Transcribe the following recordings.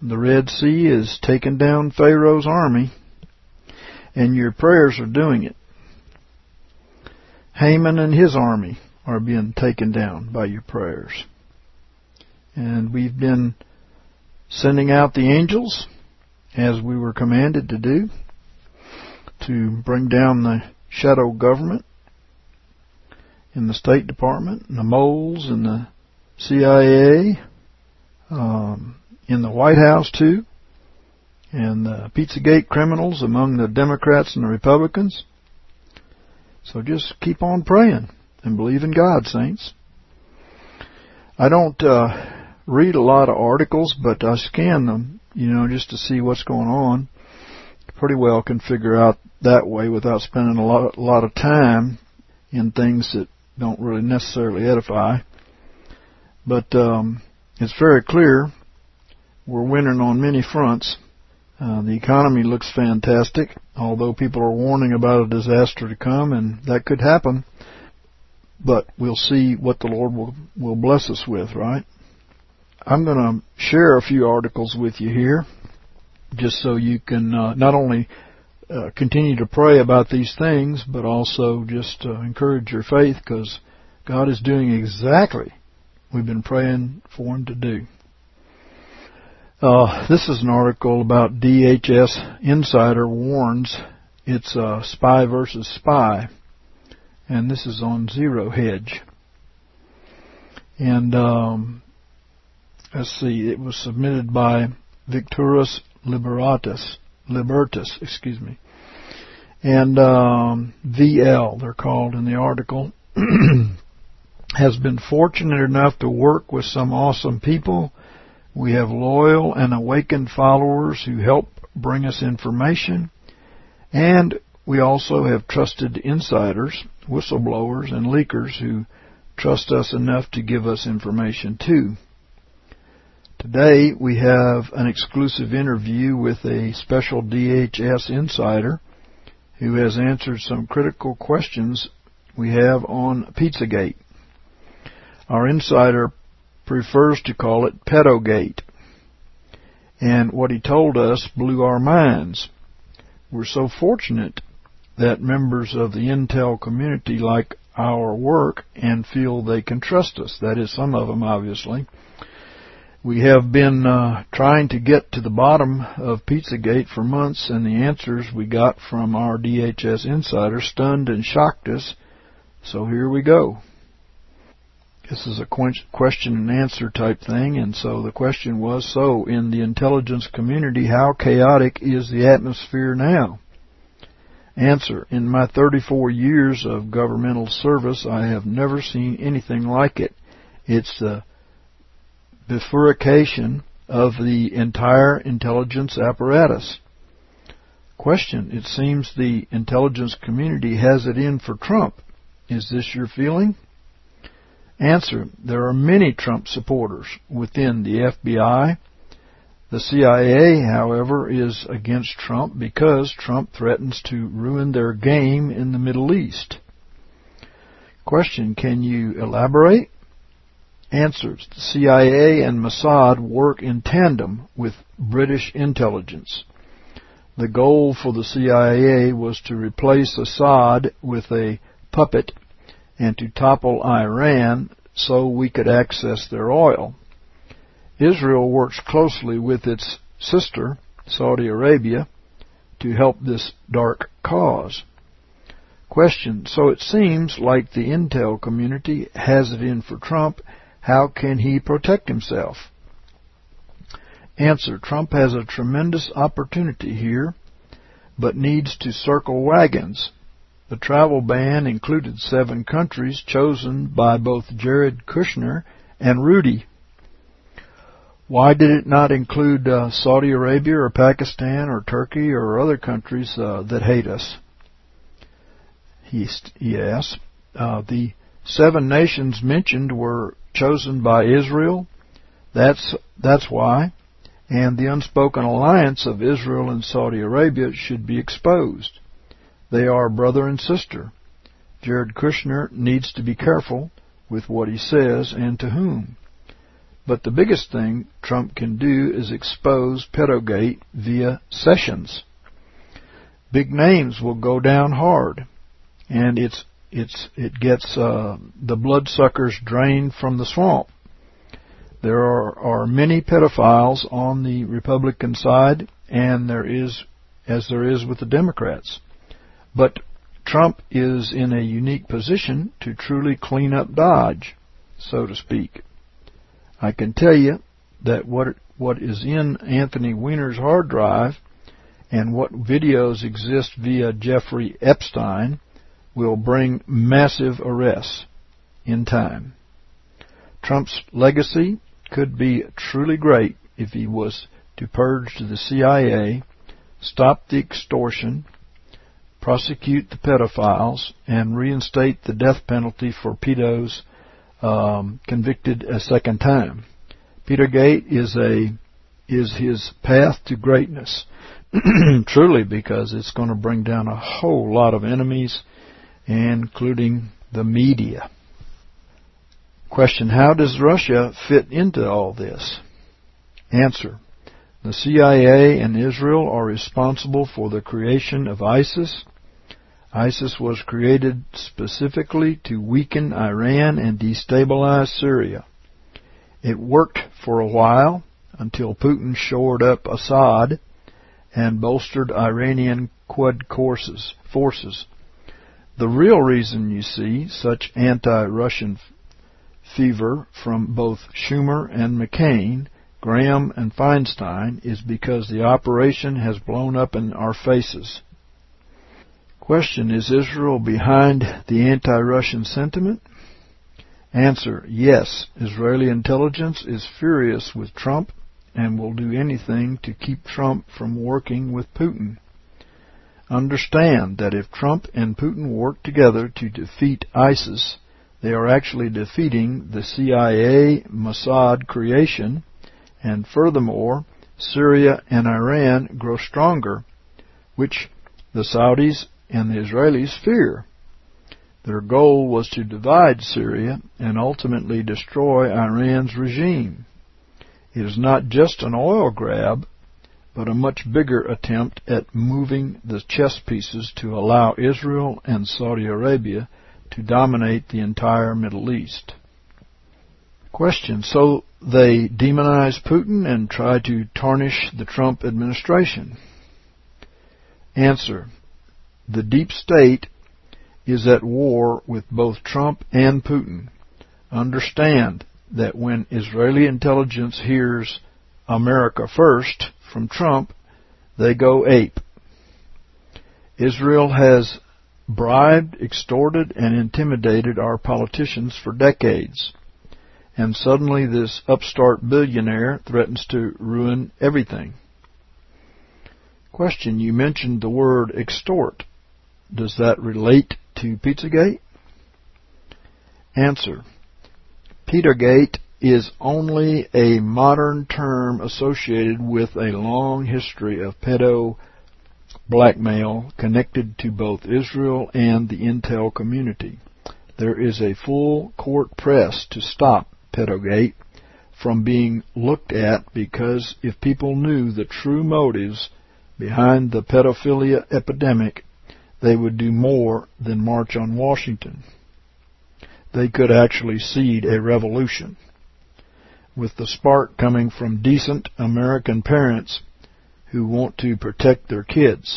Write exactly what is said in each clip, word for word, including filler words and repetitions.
The Red Sea is taking down Pharaoh's army, and your prayers are doing it. Haman and his army are being taken down by your prayers. And we've been sending out the angels, as we were commanded to do, to bring down the shadow government in the State Department, and the moles, and the C I A, um, in the White House too, and the Pizzagate criminals among the Democrats and the Republicans. So just keep on praying and believe in God, saints. I don't uh, read a lot of articles, but I scan them, you know, just to see what's going on. Pretty well can figure out that way without spending a lot, a lot of time in things that don't really necessarily edify. But um, it's very clear we're winning on many fronts. Uh, the economy looks fantastic, although people are warning about a disaster to come, and that could happen. But we'll see what the Lord will, will bless us with, right? I'm going to share a few articles with you here, just so you can uh, not only uh, continue to pray about these things, but also just uh, encourage your faith, because God is doing exactly what we've been praying for Him to do. Uh, this is an article about D H S Insider warns it's uh, spy versus spy, and this is on Zero Hedge. And um, let's see, it was submitted by Victorus Liberatus, Libertus, excuse me, and um, V L, they're called in the article, has been fortunate enough to work with some awesome people. We have loyal and awakened followers who help bring us information, and we also have trusted insiders, whistleblowers, and leakers who trust us enough to give us information too. Today we have an exclusive interview with a special D H S insider who has answered some critical questions we have on Pizzagate. Our insider prefers to call it Pedogate, and what he told us blew our minds. We're so fortunate that members of the intel community like our work and feel they can trust us. That is, some of them, obviously. We have been uh, trying to get to the bottom of Pizzagate for months, and the answers we got from our D H S insider stunned and shocked us. So here we go. This is a question and answer type thing, and so the question was, so in the intelligence community, how chaotic is the atmosphere now? Answer, in my thirty-four years of governmental service, I have never seen anything like it. It's the bifurcation of the entire intelligence apparatus. Question, it seems the intelligence community has it in for Trump. Is this your feeling? Answer, there are many Trump supporters within the F B I. The C I A, however, is against Trump because Trump threatens to ruin their game in the Middle East. Question, can you elaborate? Answers, the C I A and Mossad work in tandem with British intelligence. The goal for the C I A was to replace Assad with a puppet and to topple Iran so we could access their oil. Israel works closely with its sister, Saudi Arabia, to help this dark cause. Question, so it seems like the intel community has it in for Trump. How can he protect himself? Answer, Trump has a tremendous opportunity here, but needs to circle wagons. The travel ban included seven countries chosen by both Jared Kushner and Rudy. Why did it not include uh, Saudi Arabia or Pakistan or Turkey or other countries uh, that hate us? He, he asked. Uh, the seven nations mentioned were chosen by Israel. That's, that's why. And the unspoken alliance of Israel and Saudi Arabia should be exposed. They are brother and sister. Jared Kushner needs to be careful with what he says and to whom. But the biggest thing Trump can do is expose Pedogate via Sessions. Big names will go down hard, and it's it's it gets uh, the bloodsuckers drained from the swamp. There are, are many pedophiles on the Republican side, and there is, as there is with the Democrats. But Trump is in a unique position to truly clean up Dodge, so to speak. I can tell you that what what is in Anthony Weiner's hard drive and what videos exist via Jeffrey Epstein will bring massive arrests in time. Trump's legacy could be truly great if he was to purge the C I A, stop the extortion, prosecute the pedophiles, and reinstate the death penalty for pedos um, convicted a second time. Petergate is a is his path to greatness, truly, because it's going to bring down a whole lot of enemies, including the media. Question: how does Russia fit into all this? Answer: the C I A and Israel are responsible for the creation of ISIS. ISIS was created specifically to weaken Iran and destabilize Syria. It worked for a while until Putin shored up Assad and bolstered Iranian Quds forces. The real reason you see such anti-Russian fever from both Schumer and McCain, Graham and Feinstein, is because the operation has blown up in our faces. Question: is Israel behind the anti-Russian sentiment? Answer: yes. Israeli intelligence is furious with Trump and will do anything to keep Trump from working with Putin. Understand that if Trump and Putin work together to defeat ISIS, they are actually defeating the C I A Mossad creation, and furthermore, Syria and Iran grow stronger, which the Saudis and the Israelis fear. Their goal was to divide Syria and ultimately destroy Iran's regime. It is not just an oil grab, but a much bigger attempt at moving the chess pieces to allow Israel and Saudi Arabia to dominate the entire Middle East. Question: so they demonize Putin and try to tarnish the Trump administration? Answer: the deep state is at war with both Trump and Putin. Understand that when Israeli intelligence hears America first from Trump, they go ape. Israel has bribed, extorted, and intimidated our politicians for decades. And suddenly this upstart billionaire threatens to ruin everything. Question: you mentioned the word extort. Does that relate to Pizzagate? Answer: Pizzagate is only a modern term associated with a long history of pedo blackmail connected to both Israel and the intel community. There is a full court press to stop Pedogate from being looked at, because if people knew the true motives behind the pedophilia epidemic, they would do more than march on Washington. They could actually seed a revolution, with the spark coming from decent American parents who want to protect their kids.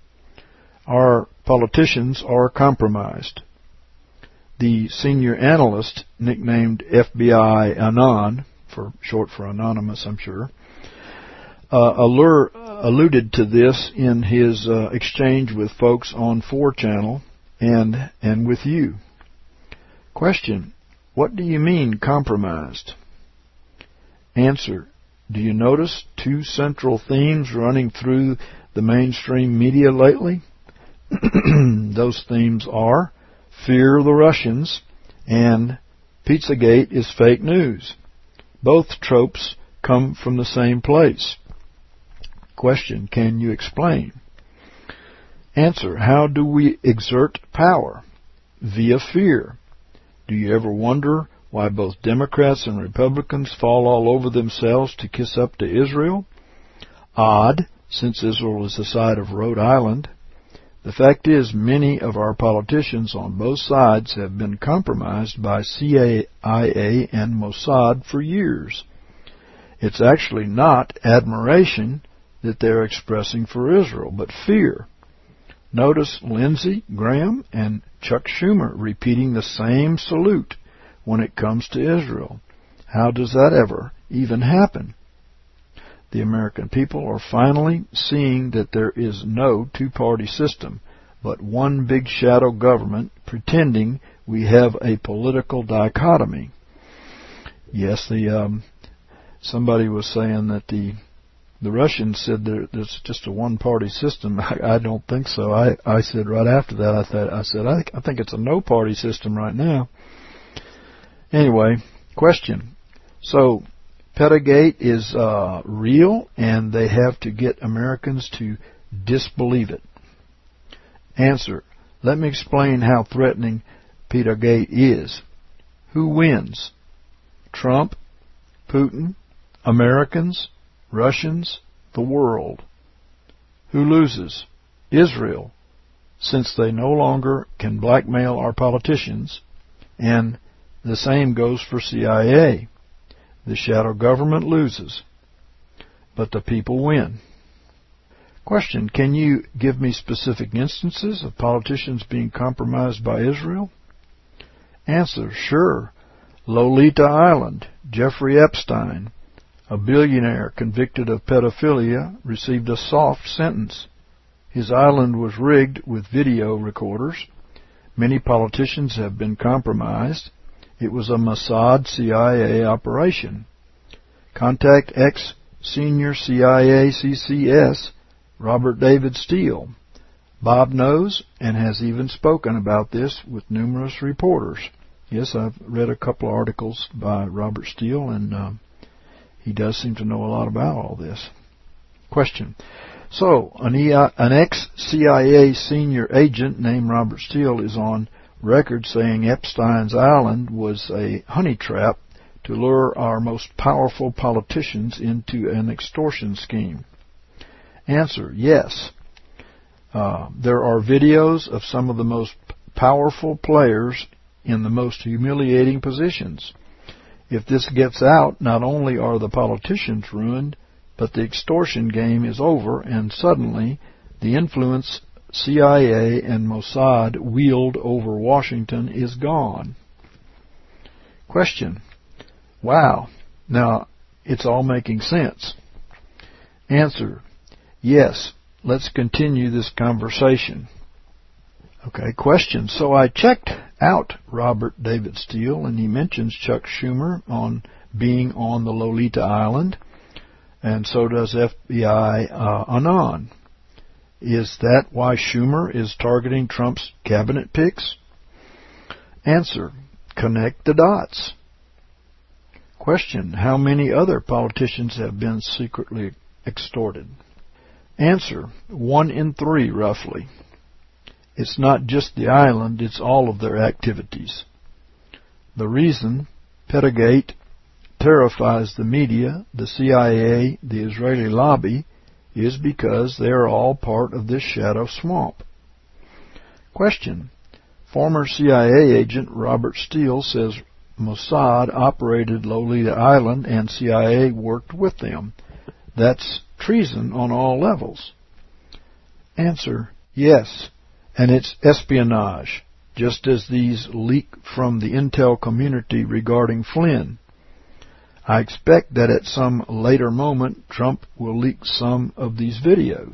Our politicians are compromised. The senior analyst, nicknamed F B I Anon, for short for anonymous, I'm sure, uh, allure, alluded to this in his uh, exchange with folks on four channel and and with you. Question: what do you mean compromised? Answer: do you notice two central themes running through the mainstream media lately? Those themes are fear the Russians and Pizzagate is fake news. Both tropes come from the same place. Question: can you explain? Answer: how do we exert power? Via fear. Do you ever wonder Why both Democrats and Republicans fall all over themselves to kiss up to Israel? Odd, since Israel is the side of Rhode Island. The fact is, many of our politicians on both sides have been compromised by C I A and Mossad for years. It's actually not admiration that they're expressing for Israel, but fear. Notice Lindsey Graham and Chuck Schumer repeating the same salute when it comes to Israel. How does that ever even happen? The American people are finally seeing that there is no two-party system, but one big shadow government pretending we have a political dichotomy. Yes, the um, somebody was saying that the the Russians said there, there's just a one-party system. I, I don't think so. I, I said right after that, I thought I said I, I think it's a no-party system right now. Anyway, question. So Pettagate is uh, real, and they have to get Americans to disbelieve it. Answer. Let me explain how threatening Pettagate is. Who wins? Trump, Putin, Americans, Russians, the world. Who loses? Israel, since they no longer can blackmail our politicians, and the same goes for C I A. The shadow government loses, but the people win. Question. Can you give me specific instances of politicians being compromised by Israel? Answer. Sure. Lolita Island. Jeffrey Epstein, a billionaire convicted of pedophilia, received a soft sentence. His island was rigged with video recorders. Many politicians have been compromised. It was a Mossad C I A operation. Contact ex-senior C I A C C S, Robert David Steele. Bob knows and has even spoken about this with numerous reporters. Yes, I've read a couple of articles by Robert Steele, and uh, he does seem to know a lot about all this. Question. So, an, e I, an ex-C I A senior agent named Robert Steele is on record saying Epstein's Island was a honey trap to lure our most powerful politicians into an extortion scheme. Answer. Yes. Uh, there are videos of some of the most powerful players in the most humiliating positions. If this gets out, not only are the politicians ruined, but the extortion game is over, and suddenly the influence C I A and Mossad wield over Washington is gone. Question. Wow. Now, it's all making sense. Answer. Yes. Let's continue this conversation. Okay, question. So I checked out Robert David Steele, and he mentions Chuck Schumer on being on the Lolita Island, and so does F B I uh, Anon. Is that why Schumer is targeting Trump's cabinet picks? Answer. Connect the dots. Question. How many other politicians have been secretly extorted? Answer. One in three, roughly. It's not just the island, it's all of their activities. The reason Pettagate terrifies the media, the C I A, the Israeli lobby, is because they are all part of this shadow swamp. Question. Former C I A agent Robert Steele says Mossad operated Lolita Island and C I A worked with them. That's treason on all levels. Answer. Yes, and it's espionage, just as these leak from the intel community regarding Flynn. I expect that at some later moment Trump will leak some of these videos.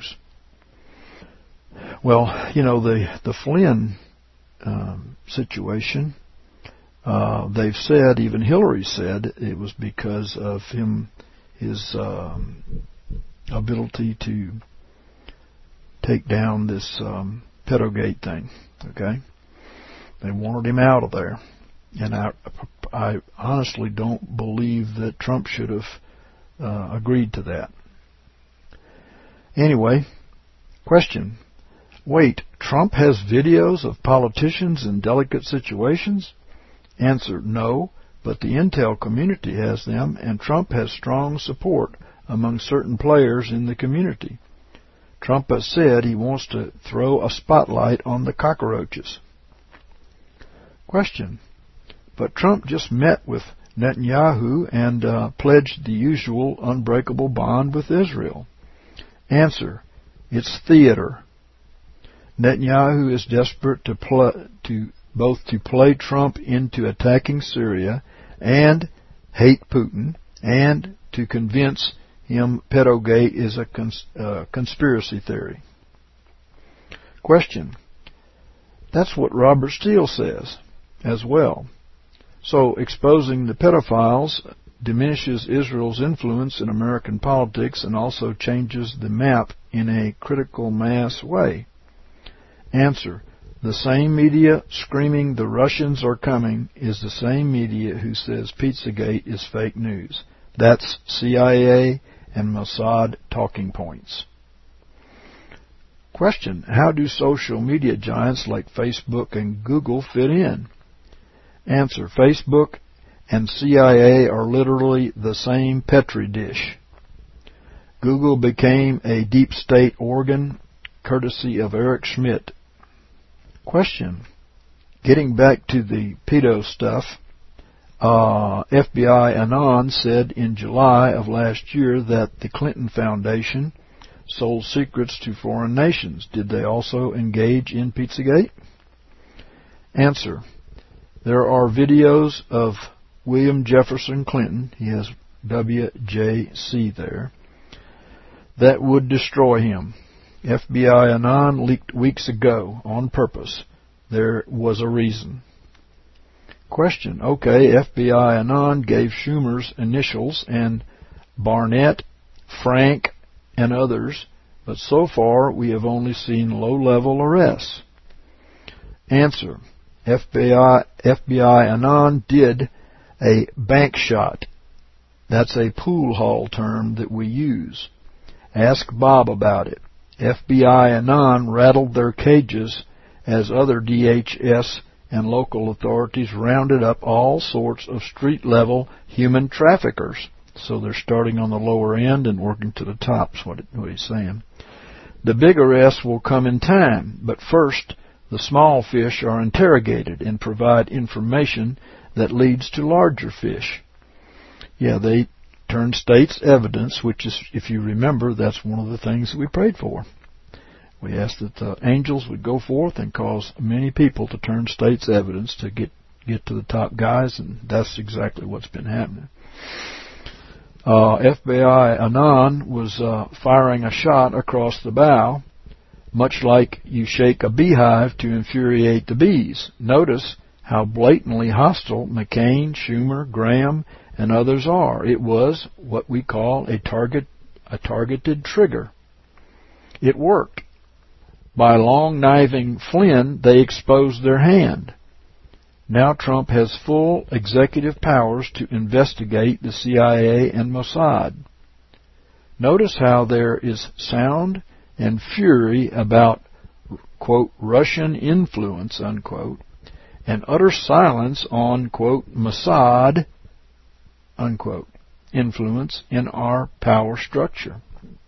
Well, you know, the, the Flynn um, situation, uh, they've said, even Hillary said, it was because of him, his um, ability to take down this um, Pettagate thing, okay? They wanted him out of there. And I, I honestly don't believe that Trump should have uh, agreed to that. Anyway, question. Wait, Trump has videos of politicians in delicate situations? Answer, no, but the intel community has them, and Trump has strong support among certain players in the community. Trump has said he wants to throw a spotlight on the cockroaches. Question. But Trump just met with Netanyahu and uh, pledged the usual unbreakable bond with Israel. Answer. It's theater. Netanyahu is desperate to, pl- to both to play Trump into attacking Syria and hate Putin, and to convince him pedogate is a cons- uh, conspiracy theory. Question. That's what Robert Steele says as well. So exposing the pedophiles diminishes Israel's influence in American politics and also changes the map in a critical mass way. Answer. The same media screaming the Russians are coming is the same media who says Pizzagate is fake news. That's C I A and Mossad talking points. Question. How do social media giants like Facebook and Google fit in? Answer. Facebook and C I A are literally the same Petri dish. Google became a deep state organ courtesy of Eric Schmidt. Question. Getting back to the pedo stuff, uh, F B I Anon said in July of last year that the Clinton Foundation sold secrets to foreign nations. Did they also engage in Pizzagate? Answer. There are videos of William Jefferson Clinton, he has W J C there, that would destroy him. F B I Anon leaked weeks ago on purpose. There was a reason. Question. Okay, F B I Anon gave Schumer's initials and Barnett, Frank, and others, but so far we have only seen low-level arrests. Answer. F B I, F B I Anon did a bank shot. That's a pool hall term that we use. Ask Bob about it. F B I Anon rattled their cages as other D H S and local authorities rounded up all sorts of street-level human traffickers. So they're starting on the lower end and working to the top, is what, what he's saying. The big arrests will come in time, but first the small fish are interrogated and provide information that leads to larger fish. Yeah, they turn state's evidence, which is, if you remember, that's one of the things that we prayed for. We asked that the angels would go forth and cause many people to turn state's evidence to get, get to the top guys, and that's exactly what's been happening. Uh, F B I Anon was uh, firing a shot across the bow, much like you shake a beehive to infuriate the bees. Notice how blatantly hostile McCain, Schumer, Graham, and others are. It was what we call a target, a targeted trigger. It worked. By long-knifing Flynn, they exposed their hand. Now Trump has full executive powers to investigate the C I A and Mossad. Notice how there is sound and fury about, quote, Russian influence, unquote, and utter silence on, quote, Mossad, unquote, influence in our power structure.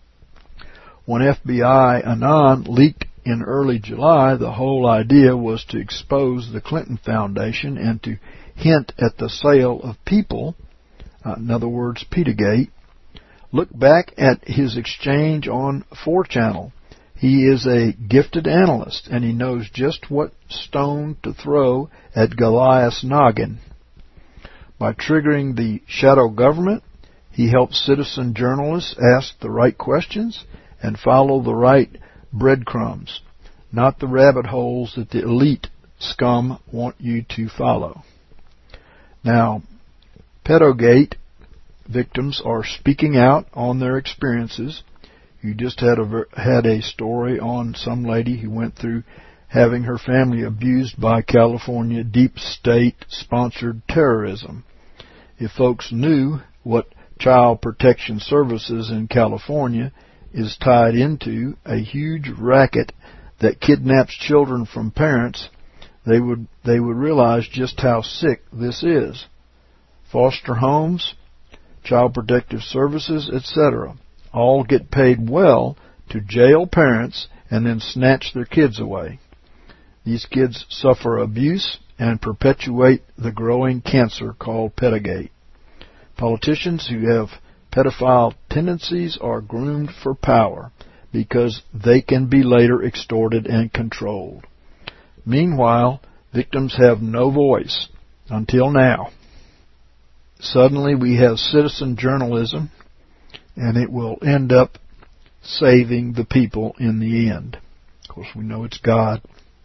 When F B I Anon leaked in early July, the whole idea was to expose the Clinton Foundation and to hint at the sale of people, uh, in other words, Pizzagate. Look back at his exchange on four channel. He is a gifted analyst, and he knows just what stone to throw at Goliath's noggin. By triggering the shadow government, he helps citizen journalists ask the right questions and follow the right breadcrumbs, not the rabbit holes that the elite scum want you to follow. Now, pedogate victims are speaking out on their experiences. You just had a, had a story on some lady who went through having her family abused by California deep state-sponsored terrorism. If folks knew what Child Protection Services in California is tied into, a huge racket that kidnaps children from parents, they would they would realize just how sick this is. foster homes, child protective services, et cetera, all get paid well to jail parents and then snatch their kids away. These kids suffer abuse and perpetuate the growing cancer called Pedogate. Politicians who have pedophile tendencies are groomed for power because they can be later extorted and controlled. Meanwhile, victims have no voice until now. Suddenly we have citizen journalism, and it will end up saving the people in the end. Of course, we know it's God.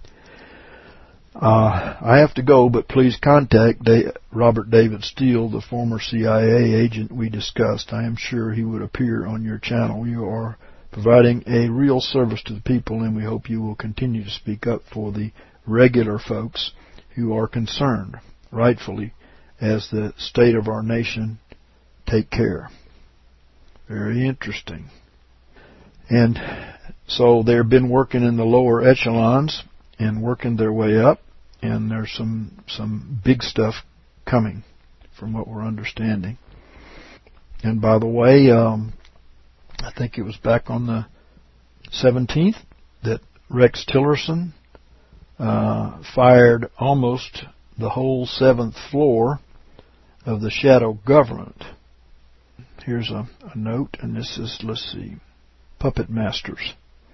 Uh, I have to go, but please contact da- Robert David Steele, the former C I A agent we discussed. I am sure he would appear on your channel. You are providing a real service to the people, and we hope you will continue to speak up for the regular folks who are concerned, rightfully, as the state of our nation take care. Very interesting. And so they've been working in the lower echelons and working their way up, and there's some some big stuff coming from what we're understanding. And by the way, um, I think it was back on the seventeenth that Rex Tillerson uh, fired almost the whole seventh floor of the shadow government. Here's a, a note, and this is, let's see, Puppet Masters.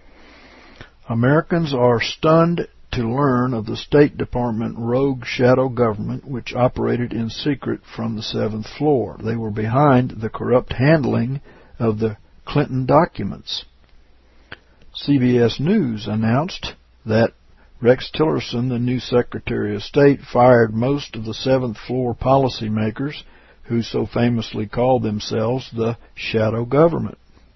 Americans are stunned to learn of the State Department rogue shadow government which operated in secret from the seventh floor. They were behind the corrupt handling of the Clinton documents. C B S News announced that Rex Tillerson, the new Secretary of State, fired most of the seventh floor policymakers who so famously called themselves the shadow government.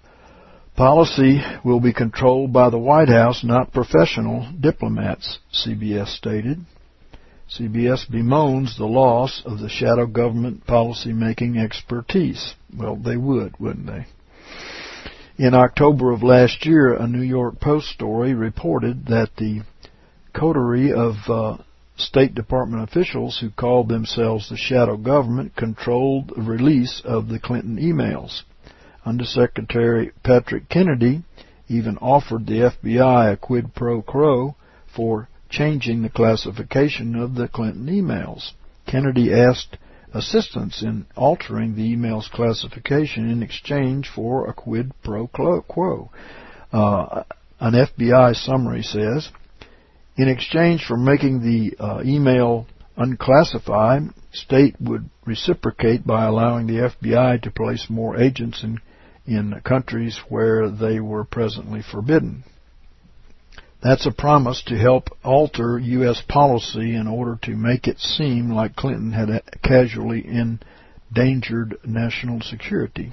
Policy will be controlled by the White House, not professional diplomats, C B S stated. C B S bemoans the loss of the shadow government policy-making expertise. Well, they would, wouldn't they? In October of last year, a New York Post story reported that the coterie of uh, State Department officials who called themselves the shadow government controlled the release of the Clinton emails. Undersecretary Patrick Kennedy even offered the F B I a quid pro quo for changing the classification of the Clinton emails. Kennedy asked assistance in altering the email's classification in exchange for a quid pro quo. Uh, an F B I summary says, in exchange for making the uh, email unclassified, State would reciprocate by allowing the F B I to place more agents in in countries where they were presently forbidden. That's a promise to help alter U S policy in order to make it seem like Clinton had casually endangered national security.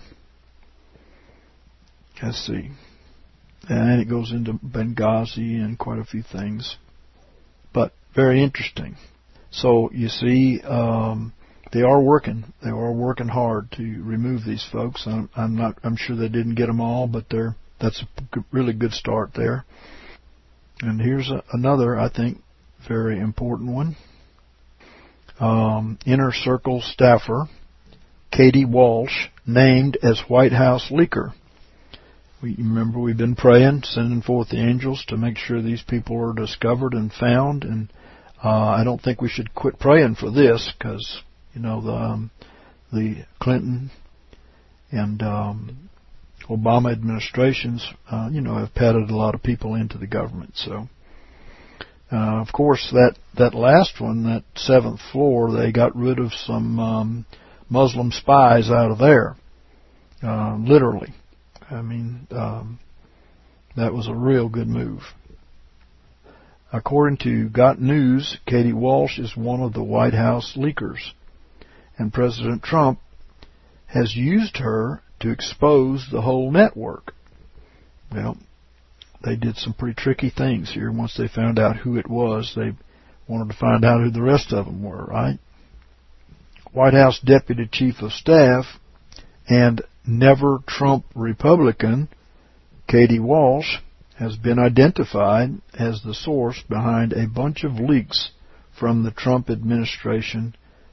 Let's see. And it goes into Benghazi and quite a few things. But very interesting. So you see, um, They are working. They are working hard to remove these folks. I'm, I'm not. I'm sure they didn't get them all, but they're. That's a really good start there. And here's a, another, I think, very important one. Um, Inner Circle staffer Katie Walsh named as White House leaker. We remember we've been praying, sending forth the angels to make sure these people are discovered and found. And uh, I don't think we should quit praying for this because. You know, the, um, the Clinton and um, Obama administrations, uh, you know, have patted a lot of people into the government. So, uh, of course, that, that last one, that seventh floor, they got rid of some um, Muslim spies out of there, uh, literally. I mean, um, that was a real good move. According to Got News, Katie Walsh is one of the White House leakers. And President Trump has used her to expose the whole network. Well, they did some pretty tricky things here. Once they found out who it was, they wanted to find out who the rest of them were, right? White House Deputy Chief of Staff and never Trump Republican Katie Walsh has been identified as the source behind a bunch of leaks from the Trump administration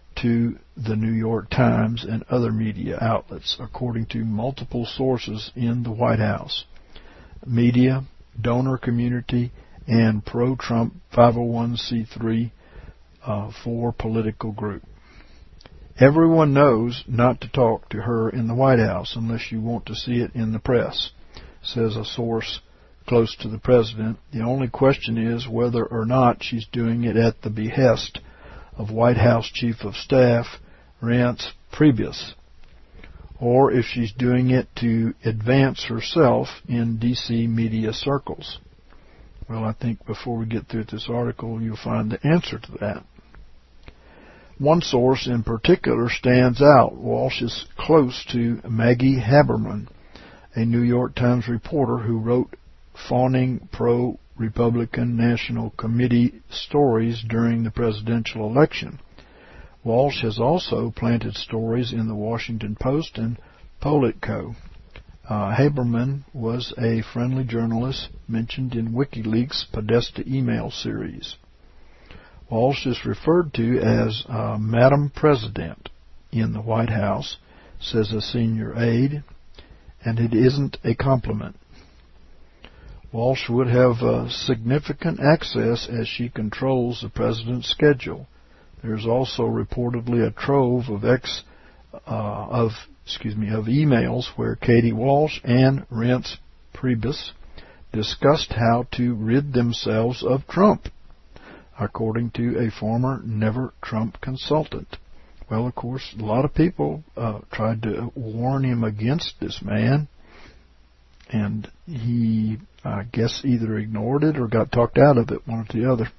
to the New York Times and other media outlets, according to multiple sources in the White House, media, donor community, and pro-Trump five oh one c three uh, for political group. Everyone knows not to talk to her in the White House unless you want to see it in the press, says a source close to the president. The only question is whether or not she's doing it at the behest of White House Chief of Staff Reince Priebus, or if she's doing it to advance herself in D C media circles. Well, I think before we get through this article, you'll find the answer to that. One source in particular stands out. Walsh is close to Maggie Haberman, a New York Times reporter who wrote fawning pro-Republican National Committee stories during the presidential election. Walsh has also planted stories in the Washington Post and Politico. Uh, Haberman was a friendly journalist mentioned in WikiLeaks' Podesta email series. Walsh is referred to as uh, Madam President in the White House, says a senior aide, and it isn't a compliment. Walsh would have uh, significant access as she controls the president's schedule. There's also reportedly a trove of ex uh, of excuse me of emails where Katie Walsh and Reince Priebus discussed how to rid themselves of Trump, according to a former Never Trump consultant. Well, of course, a lot of people uh, tried to warn him against this man, and he, I guess, either ignored it or got talked out of it, one or the other.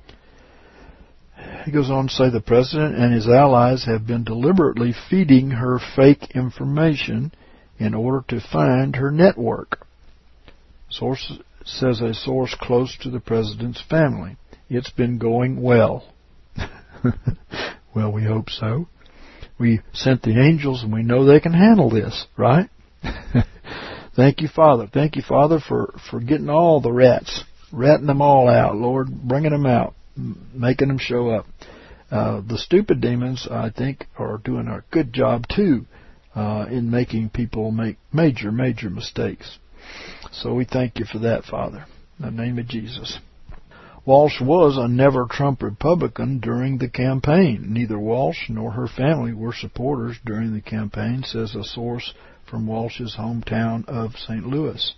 He goes on to say the president and his allies have been deliberately feeding her fake information in order to find her network, source, says a source close to the president's family. It's been going well. Well, we hope so. We sent the angels and we know they can handle this, right? Thank you, Father. Thank you, Father, for, for getting all the rats, ratting them all out, Lord, bringing them out, making them show up. Uh, the stupid demons, I think, are doing a good job, too, uh, in making people make major, major mistakes. So we thank you for that, Father, in the name of Jesus. Walsh was a Never Trump Republican during the campaign. Neither Walsh nor her family were supporters during the campaign, says a source from Walsh's hometown of Saint Louis.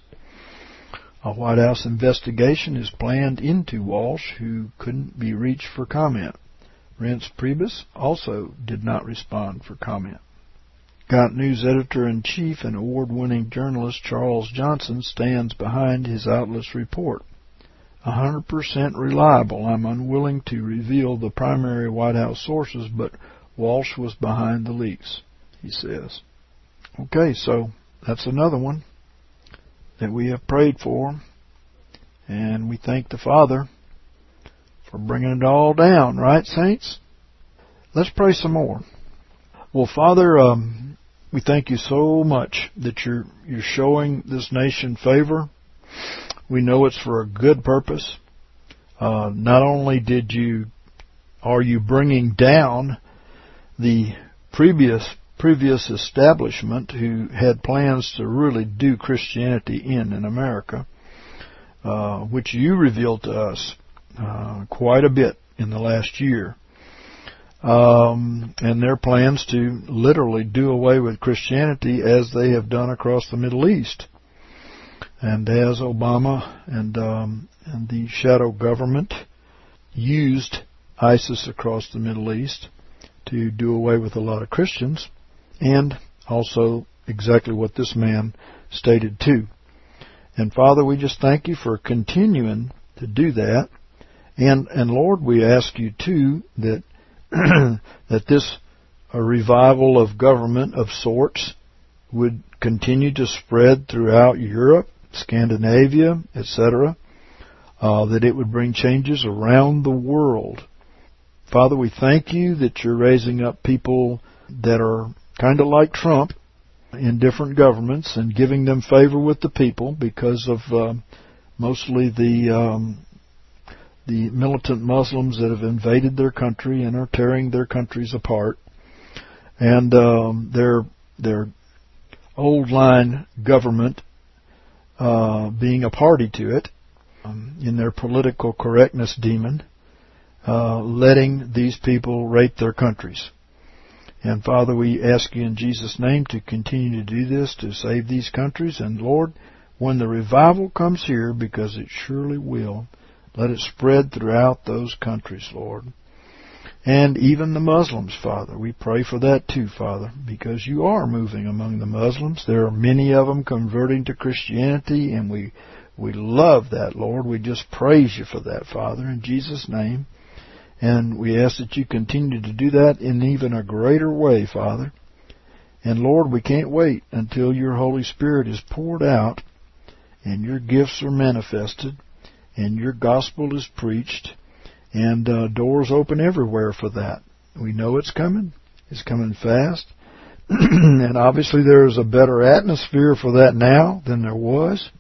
A White House investigation is planned into Walsh, who couldn't be reached for comment. Reince Priebus also did not respond for comment. Got News editor-in-chief and award-winning journalist Charles Johnson stands behind his outlet's report. one hundred percent reliable. I'm unwilling to reveal the primary White House sources, but Walsh was behind the leaks, he says. Okay, so that's another one that we have prayed for, and we thank the Father for bringing it all down, right, saints? Let's pray some more. Well, Father, um, we thank you so much that you're you're showing this nation favor. We know it's for a good purpose. Uh, not only did you, are you bringing down the previous previous establishment who had plans to really do Christianity in in America, uh, which you revealed to us uh, quite a bit in the last year, um, and their plans to literally do away with Christianity as they have done across the Middle East. And as Obama and um, and the shadow government used ISIS across the Middle East to do away with a lot of Christians, and also exactly what this man stated too. And Father, we just thank you for continuing to do that. And and Lord, we ask you too that that this a revival of government of sorts would continue to spread throughout Europe, Scandinavia, et cetera, uh, that it would bring changes around the world. Father, we thank you that you're raising up people that are kind of like Trump in different governments and giving them favor with the people because of uh, mostly the um, the militant Muslims that have invaded their country and are tearing their countries apart, and um, their their old line government uh, being a party to it um, in their political correctness demon, uh, letting these people rape their countries. And Father, we ask you in Jesus' name to continue to do this, to save these countries. And Lord, when the revival comes here, because it surely will, let it spread throughout those countries, Lord. And even the Muslims, Father. We pray for that too, Father, because you are moving among the Muslims. There are many of them converting to Christianity, and we we love that, Lord. We just praise you for that, Father, in Jesus' name. And we ask that you continue to do that in even a greater way, Father. And Lord, we can't wait until your Holy Spirit is poured out and your gifts are manifested and your gospel is preached and uh, doors open everywhere for that. We know it's coming. It's coming fast. And obviously there is a better atmosphere for that now than there was.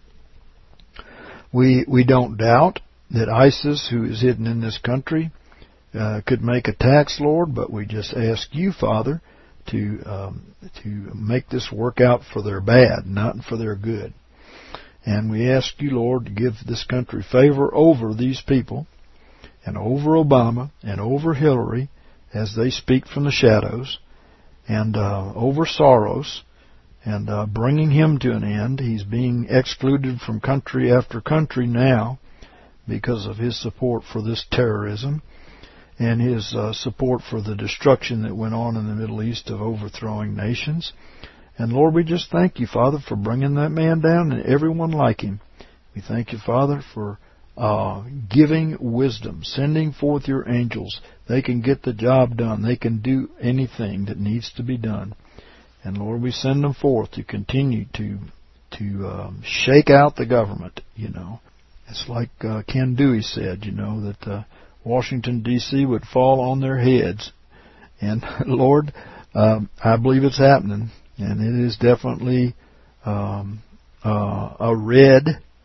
We we don't doubt that ISIS, who is hidden in this country, uh, could make attacks, Lord, but we just ask you, Father, to um, to make this work out for their bad, not for their good. And we ask you, Lord, to give this country favor over these people and over Obama and over Hillary as they speak from the shadows, and uh, over Soros, and uh, bringing him to an end. He's being excluded from country after country now because of his support for this terrorism and his uh, support for the destruction that went on in the Middle East of overthrowing nations. And Lord, we just thank you, Father, for bringing that man down and everyone like him. We thank you, Father, for uh, giving wisdom, sending forth your angels. They can get the job done. They can do anything that needs to be done. And Lord, we send them forth to continue to to um, shake out the government, you know. It's like uh, Ken Dewey said, you know, that uh, Washington, D C would fall on their heads. And, Lord, um, I believe it's happening. And it is definitely um, uh, a Red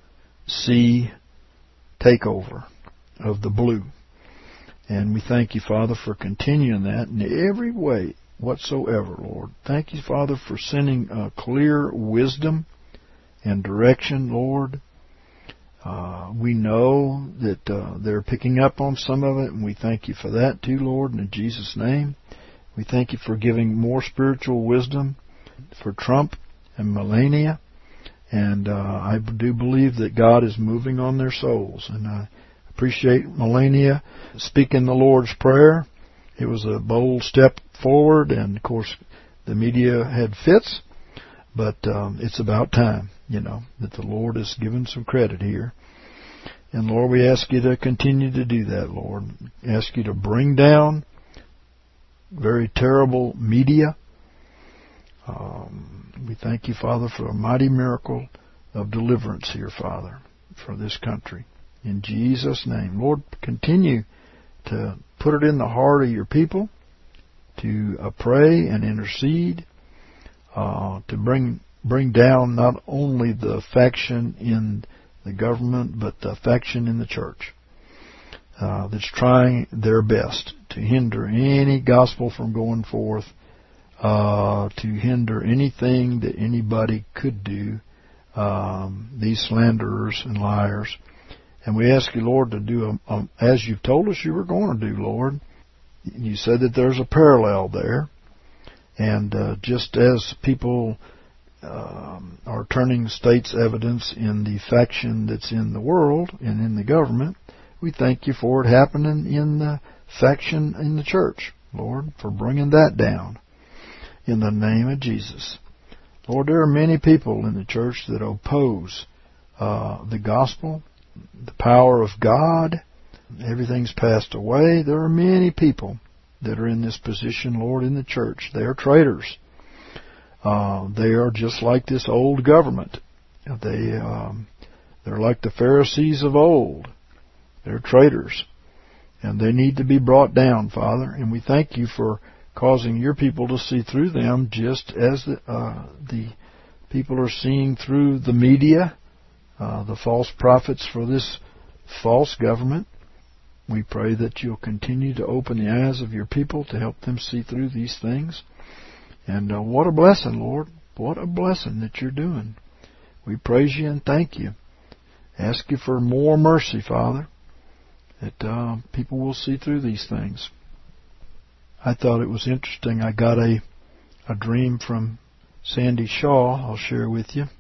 Sea takeover of the blue. And we thank you, Father, for continuing that in every way whatsoever, Lord. Thank you, Father, for sending uh, clear wisdom and direction, Lord. Uh, we know that uh, they're picking up on some of it, and we thank you for that too, Lord, in Jesus' name. We thank you for giving more spiritual wisdom for Trump and Melania, and uh, I do believe that God is moving on their souls, and I appreciate Melania speaking the Lord's Prayer. It was a bold step forward, and of course the media had fits, but um, it's about time, you know, that the Lord is given some credit here. And Lord, we ask you to continue to do that, Lord. We ask you to bring down very terrible media. Um, we thank you, Father, for a mighty miracle of deliverance here, Father, for this country. In Jesus' name, Lord, continue to put it in the heart of your people to uh, pray and intercede, uh, to bring bring down not only the faction in the government, but the faction in the church uh, that's trying their best to hinder any gospel from going forth, uh, to hinder anything that anybody could do, um, these slanderers and liars. And we ask you, Lord, to do a, a, as you've told us you were going to do, Lord. You said that there's a parallel there. And uh, just as people um, are turning state's evidence in the faction that's in the world and in the government, we thank you for it happening in the faction in the church, Lord, for bringing that down in the name of Jesus. Lord, there are many people in the church that oppose uh, the gospel, the power of God. Everything's passed away. There are many people that are in this position, Lord, in the church. They are traitors. Uh, they are just like this old government. They, um, they're like the Pharisees of old. They're traitors. And they need to be brought down, Father. And we thank you for causing your people to see through them just as the, uh, the people are seeing through the media, uh, the false prophets for this false government. We pray that you'll continue to open the eyes of your people to help them see through these things. And uh, what a blessing, Lord. What a blessing that you're doing. We praise you and thank you. Ask you for more mercy, Father, that uh, people will see through these things. I thought it was interesting. I got a, a dream from Sandy Shaw I'll share with you.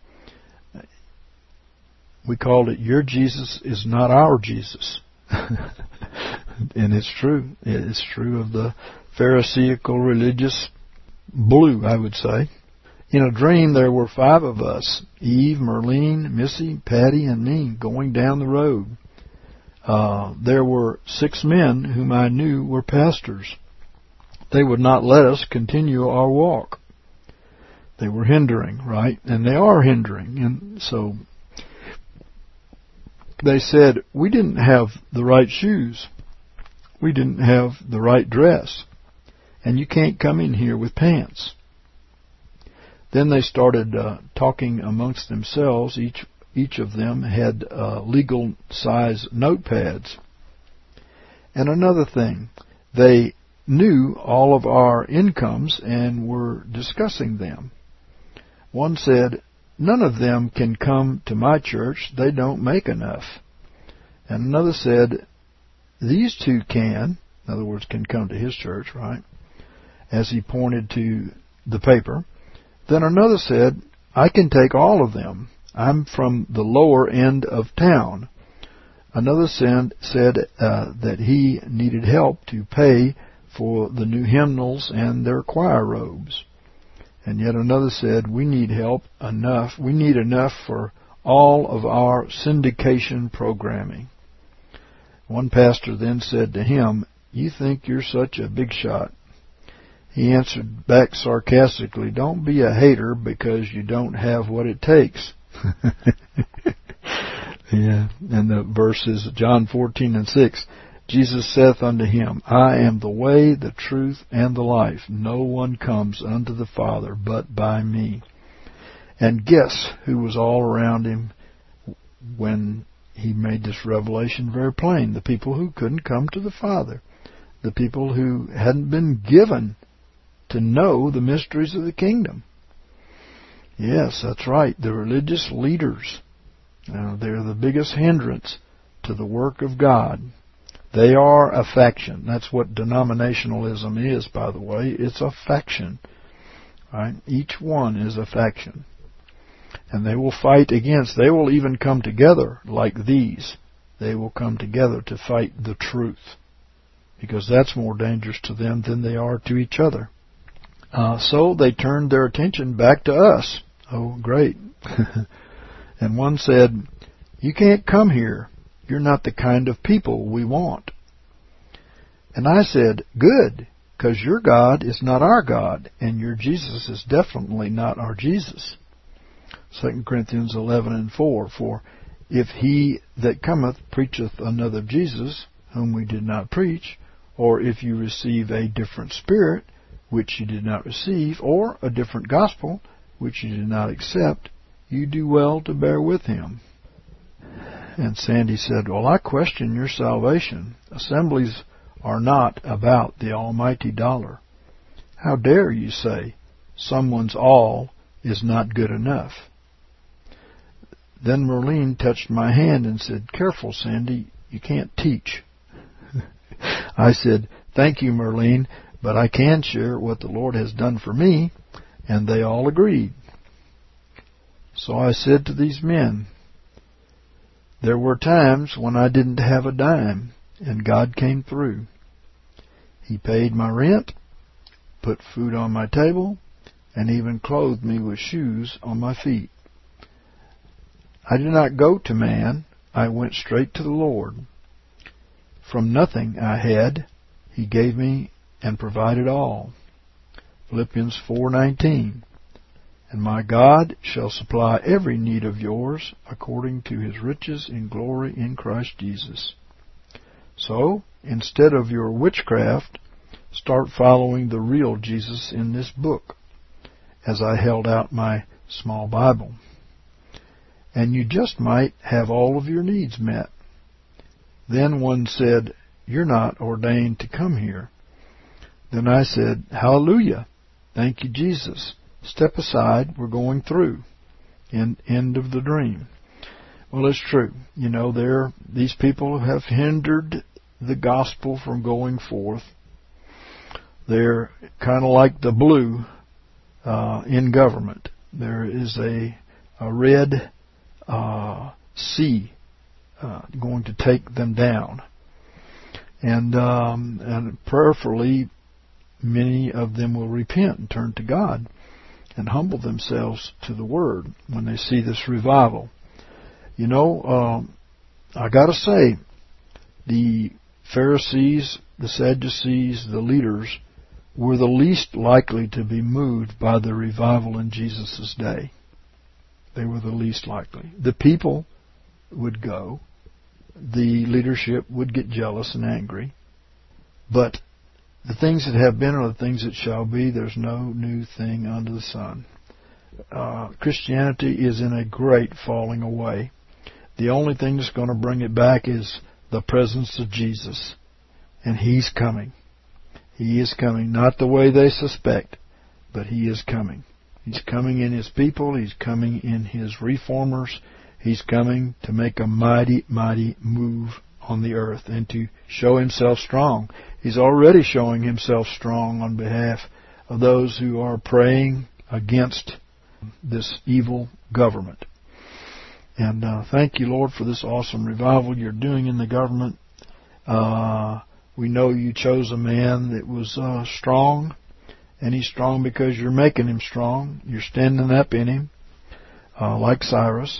We called it, Your Jesus is Not Our Jesus. And it's true. It's true of the Pharisaical religious blue, I would say. In a dream, there were five of us, Eve, Merlene, Missy, Patty, and me, going down the road. Uh, there were six men whom I knew were pastors. They would not let us continue our walk. They were hindering, right? And they are hindering. And so they said, we didn't have the right shoes. We didn't have the right dress. And you can't come in here with pants. Then they started uh, talking amongst themselves. Each each of them had uh, legal size notepads. And another thing, they knew all of our incomes and were discussing them. One said, none of them can come to my church. They don't make enough. And another said, these two can, in other words, can come to his church, right? As he pointed to the paper. Then another said, I can take all of them. I'm from the lower end of town. Another said, said uh, that he needed help to pay for the new hymnals and their choir robes. And yet another said, we need help enough. We need enough for all of our syndication programming. One pastor then said to him, you think you're such a big shot. He answered back sarcastically, don't be a hater because you don't have what it takes. Yeah, and the verse is John fourteen and six. Jesus saith unto him, I am the way, the truth, and the life. No one comes unto the Father but by me. And guess who was all around him when he made this revelation very plain? The people who couldn't come to the Father. The people who hadn't been given to know the mysteries of the kingdom. Yes, that's right. The religious leaders. Uh, they're the biggest hindrance to the work of God. They are a faction. That's what denominationalism is, by the way. It's a faction. Right? Each one is a faction. And they will fight against, they will even come together like these. They will come together to fight the truth. Because that's more dangerous to them than they are to each other. Uh, so they turned their attention back to us. Oh, great. And one said, you can't come here. You're not the kind of people we want. And I said, good, because your God is not our God, and your Jesus is definitely not our Jesus. Second Corinthians eleven and four, for if he that cometh preacheth another Jesus, whom we did not preach, or if you receive a different spirit, which you did not receive, or a different gospel, which you did not accept, you do well to bear with him. And Sandy said, well, I question your salvation. Assemblies are not about the almighty dollar. How dare you say someone's all is not good enough? Then Merlene touched my hand and said, careful, Sandy, you can't teach. I said, thank you, Merlene, but I can share what the Lord has done for me, and they all agreed. So I said to these men, there were times when I didn't have a dime, and God came through. He paid my rent, put food on my table, and even clothed me with shoes on my feet. I did not go to man, I went straight to the Lord. From nothing I had, He gave me and provided all. Philippians four nineteen. And my God shall supply every need of yours according to His riches in glory in Christ Jesus. So, instead of your witchcraft, start following the real Jesus in this book, as I held out my small Bible. And you just might have all of your needs met. Then one said, you're not ordained to come here." Then I said, "Hallelujah. Thank you, Jesus. Step aside. We're going through." End, end of the dream. Well, it's true. You know, there these people have hindered the gospel from going forth. They're kind of like the blue uh, in government. There is a, a red uh, sea uh, going to take them down. And, um, and prayerfully, many of them will repent and turn to God and humble themselves to the Word when they see this revival. You know, um, I got to say, the Pharisees, the Sadducees, the leaders were the least likely to be moved by the revival in Jesus' day. They were the least likely. The people would go. The leadership would get jealous and angry. But the things that have been are the things that shall be. There's no new thing under the sun. Uh, Christianity is in a great falling away. The only thing that's going to bring it back is the presence of Jesus. And He's coming. He is coming. Not the way they suspect, but He is coming. He's coming in His people. He's coming in His reformers. He's coming to make a mighty, mighty move on the earth and to show Himself strong. He's already showing Himself strong on behalf of those who are praying against this evil government. And uh, thank you, Lord, for this awesome revival you're doing in the government. Uh, we know you chose a man that was uh, strong, and he's strong because you're making him strong. You're standing up in him, uh, like Cyrus.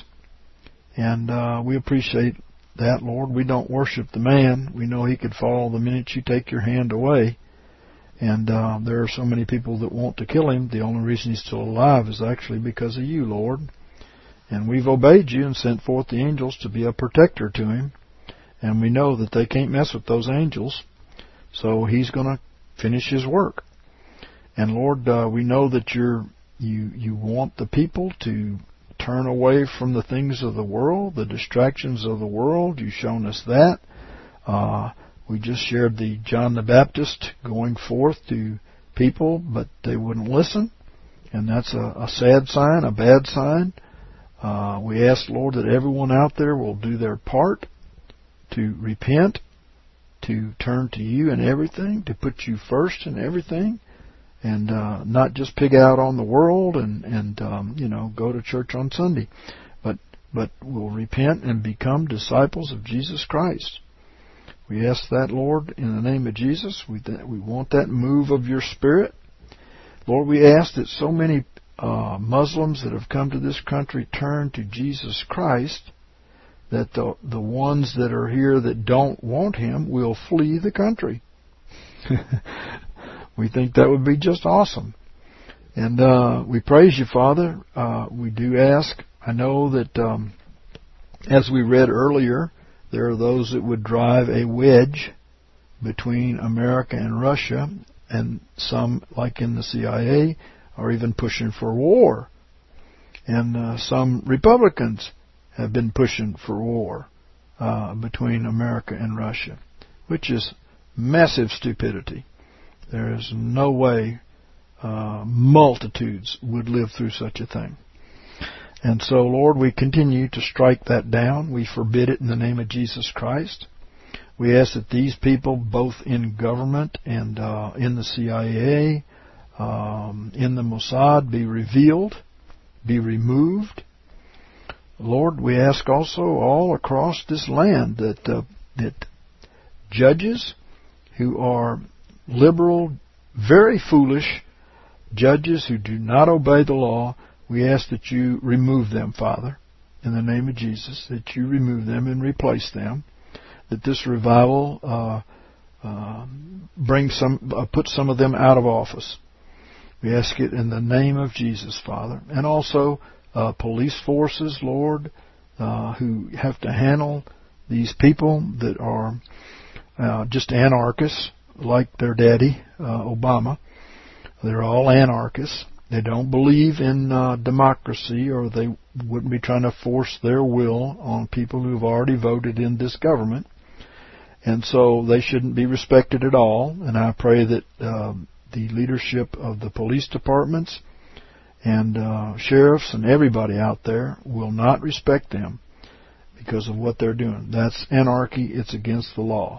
And uh, we appreciate that, Lord. We don't worship the man. We know he could fall the minute you take your hand away. And uh, there are so many people that want to kill him. The only reason he's still alive is actually because of you, Lord. And we've obeyed you and sent forth the angels to be a protector to him. And we know that they can't mess with those angels. So he's going to finish his work. And Lord, uh, we know that you're, you you want the people to turn away from the things of the world, the distractions of the world. You've shown us that. Uh, we just shared the John the Baptist going forth to people, but they wouldn't listen. And that's a, a sad sign, a bad sign. Uh, we ask, Lord, that everyone out there will do their part to repent, to turn to you in everything, to put you first in everything, and uh, not just pig out on the world and, and um, you know, go to church on Sunday, but but will repent and become disciples of Jesus Christ. We ask that, Lord, in the name of Jesus. We we want that move of your Spirit. Lord, we ask that so many uh, Muslims that have come to this country turn to Jesus Christ, that the the ones that are here that don't want Him will flee the country. We think that would be just awesome. And uh, we praise you, Father. Uh, we do ask. I know that, um, as we read earlier, there are those that would drive a wedge between America and Russia, and some, like in the C I A, are even pushing for war. And uh, some Republicans have been pushing for war uh, between America and Russia, which is massive stupidity. There is no way uh, multitudes would live through such a thing. And so, Lord, we continue to strike that down. We forbid it in the name of Jesus Christ. We ask that these people, both in government and uh, in the C I A, um, in the Mossad, be revealed, be removed. Lord, we ask also all across this land that uh, that judges who are liberal, very foolish judges who do not obey the law, we ask that you remove them, Father, in the name of Jesus, that you remove them and replace them, that this revival uh, uh, bring some, uh, put some of them out of office. We ask it in the name of Jesus, Father, and also uh, police forces, Lord, uh, who have to handle these people that are uh, just anarchists, like their daddy, uh, Obama. They're all anarchists. They don't believe in uh, democracy, or they wouldn't be trying to force their will on people who have already voted in this government. And so they shouldn't be respected at all. And I pray that um, the leadership of the police departments and uh, sheriffs and everybody out there will not respect them because of what they're doing. That's anarchy. It's against the law.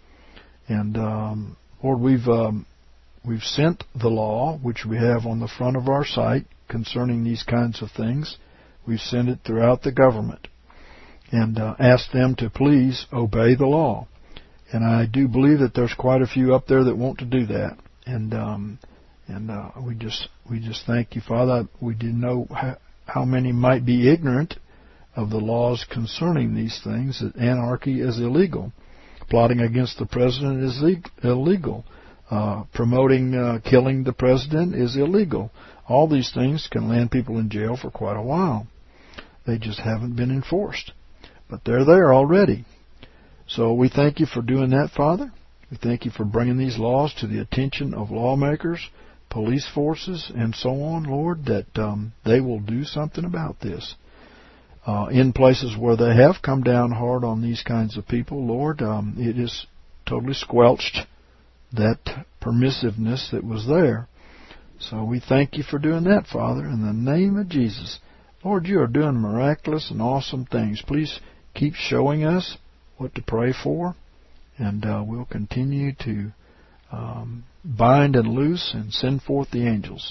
And um, Lord, we've um, we've sent the law, which we have on the front of our site concerning these kinds of things. We've sent it throughout the government and uh, asked them to please obey the law. And I do believe that there's quite a few up there that want to do that. And um, and uh, we just we just thank you, Father. We didn't know how, how many might be ignorant of the laws concerning these things. That anarchy is illegal. Plotting against the president is illegal. Uh, promoting uh, killing the president is illegal. All these things can land people in jail for quite a while. They just haven't been enforced. But they're there already. So we thank you for doing that, Father. We thank you for bringing these laws to the attention of lawmakers, police forces, and so on, Lord, that um, they will do something about this. Uh, in places where they have come down hard on these kinds of people, Lord, um, it has totally squelched that permissiveness that was there. So we thank you for doing that, Father, in the name of Jesus. Lord, you are doing miraculous and awesome things. Please keep showing us what to pray for, and uh, we'll continue to um, bind and loose and send forth the angels.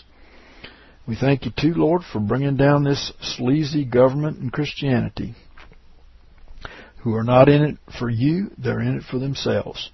We thank you, too, Lord, for bringing down this sleazy government and Christianity, who are not in it for you, they're in it for themselves.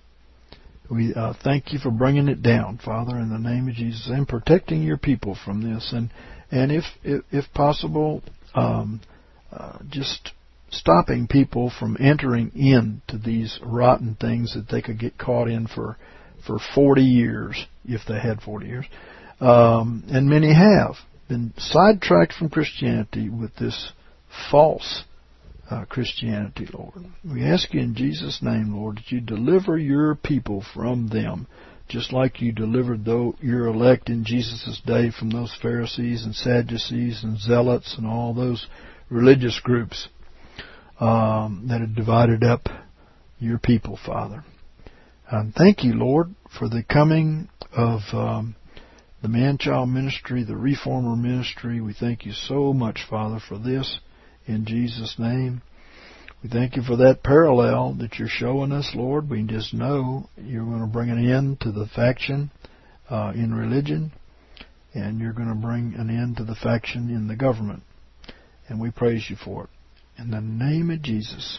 We uh, thank you for bringing it down, Father, in the name of Jesus, and protecting your people from this, and and if if, if possible, um, uh, just stopping people from entering into these rotten things that they could get caught in for for forty years, if they had forty years. Um, and many have been sidetracked from Christianity with this false uh, Christianity, Lord. We ask you in Jesus' name, Lord, that you deliver your people from them, just like you delivered though your elect in Jesus' day from those Pharisees and Sadducees and Zealots and all those religious groups Um, that had divided up your people, Father. And thank you, Lord, for the coming of um, the man-child ministry, the reformer ministry. We thank you so much, Father, for this in Jesus' name. We thank you for that parallel that you're showing us, Lord. We just know you're going to bring an end to the faction uh, in religion, and you're going to bring an end to the faction in the government. And we praise you for it. In the name of Jesus.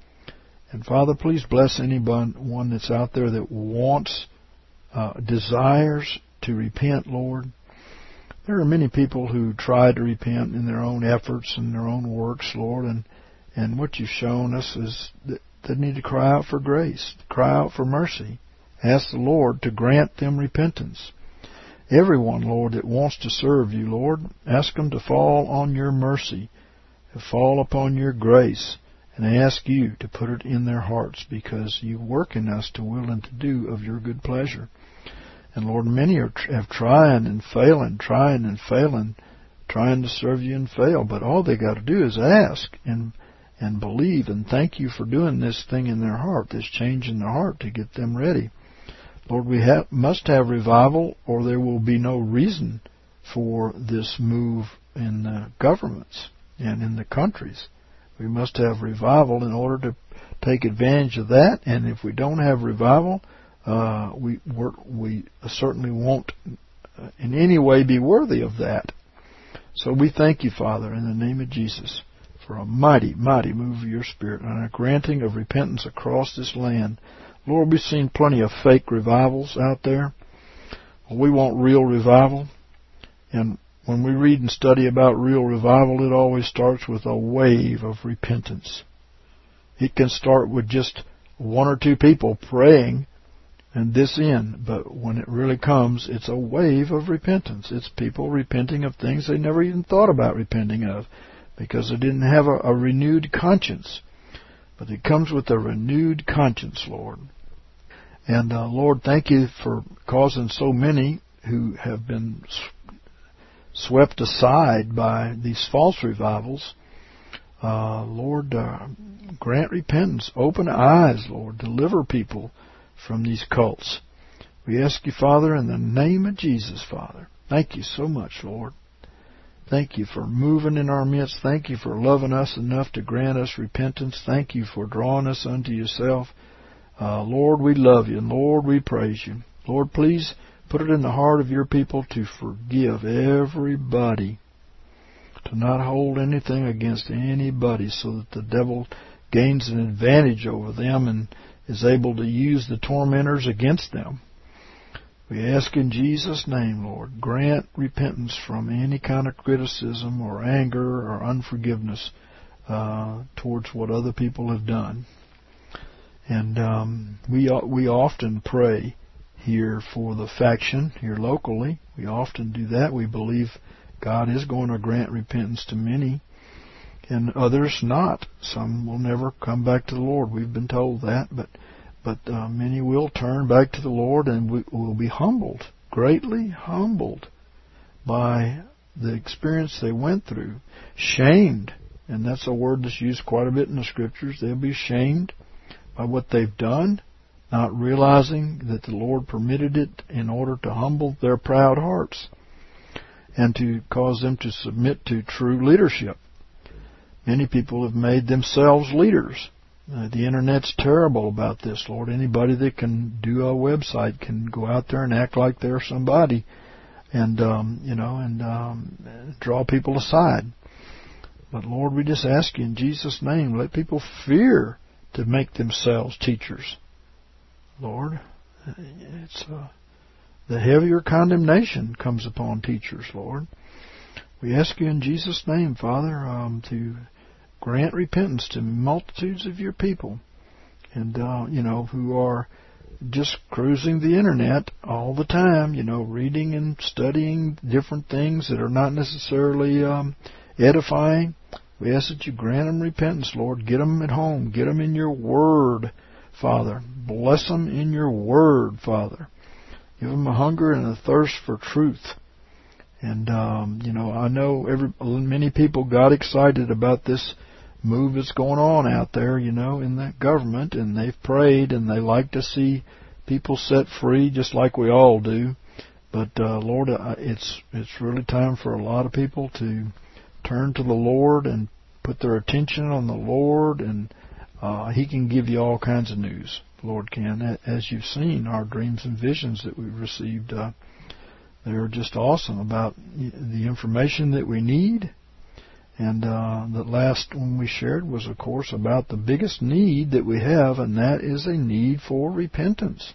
And Father, please bless anyone that's out there that wants, uh, desires to repent, Lord. There are many people who try to repent in their own efforts and their own works, Lord, and, and what you've shown us is that they need to cry out for grace, cry out for mercy. Ask the Lord to grant them repentance. Everyone, Lord, that wants to serve you, Lord, ask them to fall on your mercy, to fall upon your grace, and ask you to put it in their hearts, because you work in us to will and to do of your good pleasure. And Lord, many are have trying and failing, trying and failing, trying to serve you and fail. But all they got to do is ask and and believe and thank you for doing this thing in their heart, this change in their heart to get them ready. Lord, we have, must have revival, or there will be no reason for this move in the governments and in the countries. We must have revival in order to take advantage of that. And if we don't have revival, uh, we we're, we certainly won't in any way be worthy of that. So we thank you, Father, in the name of Jesus, for a mighty, mighty move of your Spirit and a granting of repentance across this land. Lord, we've seen plenty of fake revivals out there. We want real revival. And when we read and study about real revival, it always starts with a wave of repentance. It can start with just one or two people praying and this in, but when it really comes, it's a wave of repentance. It's people repenting of things they never even thought about repenting of because they didn't have a, a renewed conscience. But it comes with a renewed conscience, Lord. And uh, Lord, thank you for causing so many who have been swept aside by these false revivals. Uh, Lord, uh, grant repentance. Open eyes, Lord. Deliver people from these cults. We ask you, Father, in the name of Jesus, Father. Thank you so much, Lord. Thank you for moving in our midst. Thank you for loving us enough to grant us repentance. Thank you for drawing us unto yourself. Uh, Lord, we love you, and Lord, we praise you. Lord, please put it in the heart of your people to forgive everybody, to not hold anything against anybody, so that the devil gains an advantage over them and is able to use the tormentors against them. We ask in Jesus' name, Lord, grant repentance from any kind of criticism or anger or unforgiveness uh, towards what other people have done. And um, we we often pray here for the faction here locally. We often do that. We believe God is going to grant repentance to many, and others not. Some will never come back to the Lord. We've been told that, but but uh, many will turn back to the Lord, and we will be humbled, greatly humbled by the experience they went through. Shamed, and that's a word that's used quite a bit in the Scriptures. They'll be shamed by what they've done, not realizing that the Lord permitted it in order to humble their proud hearts and to cause them to submit to true leadership. Many people have made themselves leaders. Uh, the Internet's terrible about this, Lord. Anybody that can do a website can go out there and act like they're somebody, and um, you know, and um, draw people aside. But Lord, we just ask you in Jesus' name, let people fear to make themselves teachers. Lord, it's uh, the heavier condemnation comes upon teachers, Lord. We ask you in Jesus' name, Father, um, to grant repentance to multitudes of your people, and uh, you know, who are just cruising the Internet all the time, you know, reading and studying different things that are not necessarily um, edifying. We ask that you grant them repentance, Lord. Get them at home. Get them in your Word, Father. Bless them in your Word, Father. Give them a hunger and a thirst for truth. And, um, you know, I know every many people got excited about this move that's going on out there, you know, in the government, and they've prayed, and they like to see people set free, just like we all do. But, uh, Lord, it's it's really time for a lot of people to turn to the Lord and put their attention on the Lord, and uh, He can give you all kinds of news. The Lord can. As you've seen, our dreams and visions that we've received, uh, they're just awesome about the information that we need. And uh, the last one we shared was, of course, about the biggest need that we have, and that is a need for repentance.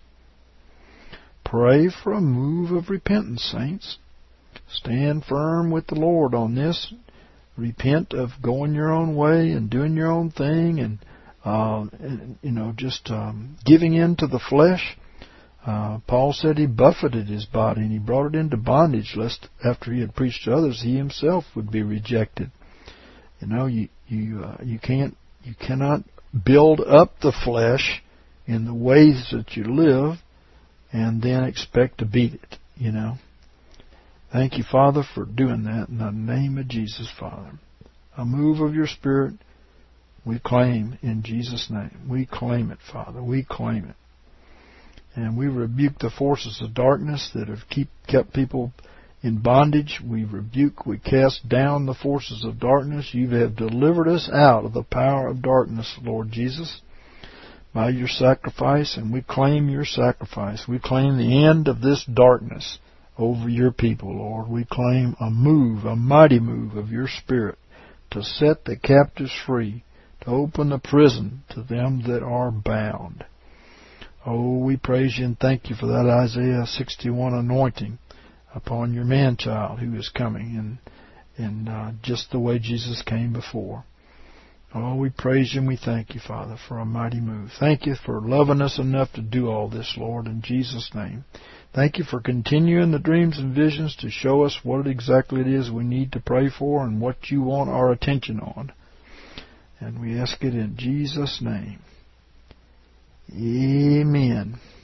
Pray for a move of repentance, saints. Stand firm with the Lord on this. Repent of going your own way and doing your own thing, and, uh, and you know, just um, giving in to the flesh. Uh, Paul said he buffeted his body and he brought it into bondage, lest after he had preached to others, he himself would be rejected. You know, you you uh, you can't you cannot build up the flesh in the ways that you live and then expect to beat it. You know. Thank you, Father, for doing that in the name of Jesus, Father. A move of your Spirit we claim in Jesus' name. We claim it, Father. We claim it. And we rebuke the forces of darkness that have keep, kept people in bondage. We rebuke, we cast down the forces of darkness. You have delivered us out of the power of darkness, Lord Jesus, by your sacrifice, and we claim your sacrifice. We claim the end of this darkness over your people, Lord. We claim a move, a mighty move of your Spirit to set the captives free, to open the prison to them that are bound. Oh, we praise you and thank you for that Isaiah sixty-one anointing upon your man-child who is coming, and, and uh, just the way Jesus came before. Oh, we praise you and we thank you, Father, for a mighty move. Thank you for loving us enough to do all this, Lord, in Jesus' name. Thank you for continuing the dreams and visions to show us what exactly it is we need to pray for and what you want our attention on. And we ask it in Jesus' name. Amen.